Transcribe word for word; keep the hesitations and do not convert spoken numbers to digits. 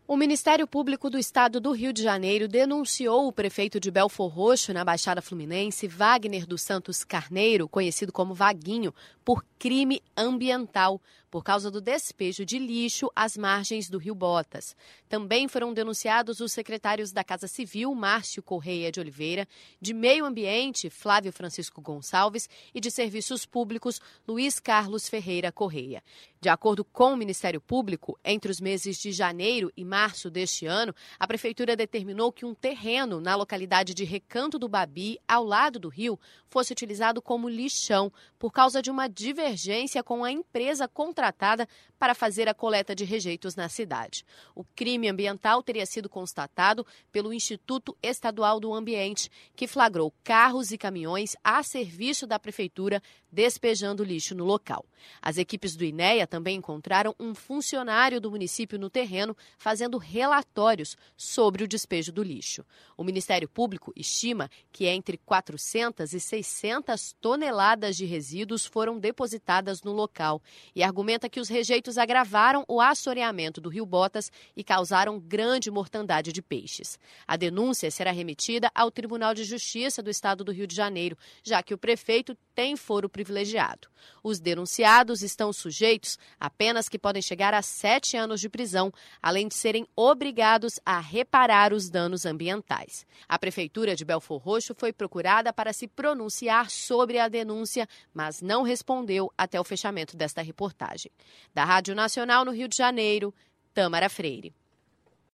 O Ministério Público do Estado do Rio de Janeiro denunciou o prefeito de Belfor Roxo, na Baixada Fluminense, Wagner dos Santos Carneiro, conhecido como Vaguinho, por crime ambiental, por causa do despejo de lixo às margens do Rio Botas. Também foram denunciados os secretários da Casa Civil, Márcio Correia de Oliveira, de Meio Ambiente, Flávio Francisco Gonçalves, e de Serviços Públicos, Luiz Carlos Ferreira Correia. De acordo com o Ministério Público, entre os meses de janeiro e março deste ano, a Prefeitura determinou que um terreno na localidade de Recanto do Babi, ao lado do rio, fosse utilizado como lixão, por causa de uma divergência com a empresa contratada para fazer a coleta de rejeitos na cidade. O crime ambiental teria sido constatado pelo Instituto Estadual do Ambiente, que flagrou carros e caminhões a serviço da Prefeitura despejando lixo no local. As equipes do INEA também encontraram um funcionário do município no terreno fazendo relatórios sobre o despejo do lixo. O Ministério Público estima que entre quatrocentas e seiscentas toneladas de resíduos foram depositadas no local e argumenta que os rejeitos agravaram o assoreamento do Rio Botas e causaram grande mortandade de peixes. A denúncia será remetida ao Tribunal de Justiça do Estado do Rio de Janeiro, já que o prefeito tem foro privilegiado. Os denunciados estão sujeitos a penas que podem chegar a sete anos de prisão, além de serem obrigados a reparar os danos ambientais. A Prefeitura de Belfor Roxo foi procurada para se pronunciar sobre a denúncia, mas não respondeu até o fechamento desta reportagem. Da Rádio Nacional no Rio de Janeiro, Tâmara Freire.